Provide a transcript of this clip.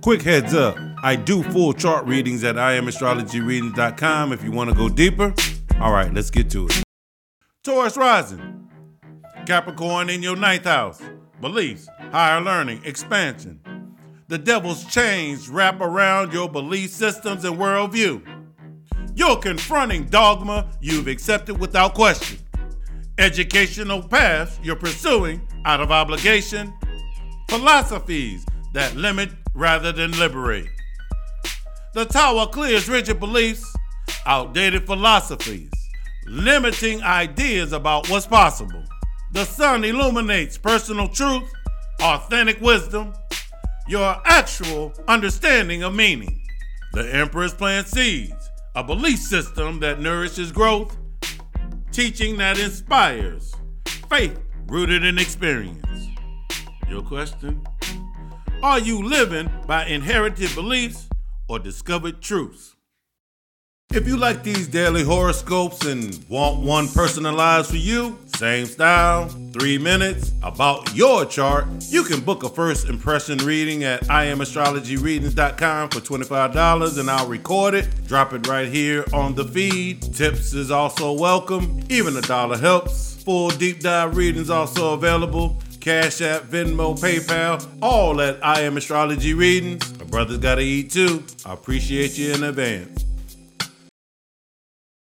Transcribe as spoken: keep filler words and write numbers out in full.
Quick heads up, I do full chart readings at I am astrology readings dot com if you want to go deeper. All right, let's get to it. Taurus rising. Capricorn in your ninth house. Beliefs, higher learning, expansion. The devil's chains wrap around your belief systems and worldview. You're confronting dogma you've accepted without question. Educational paths you're pursuing out of obligation. Philosophies that limit rather than liberate. The tower clears rigid beliefs, outdated philosophies, limiting ideas about what's possible. The sun illuminates personal truth, authentic wisdom, your actual understanding of meaning. The Empress plants seeds, a belief system that nourishes growth, teaching that inspires, faith rooted in experience. Your question? Are you living by inherited beliefs or discovered truths? If you like these daily horoscopes and want one personalized for you, same style, three minutes, about your chart, you can book a first impression reading at I am astrology readings dot com for twenty-five dollars and I'll record it, drop it right here on the feed. Tips is also welcome, even a dollar helps. Full deep dive readings also available. Cash App, Venmo, PayPal, all at I Am Astrology Readings. My brother's gotta eat too. I appreciate you in advance.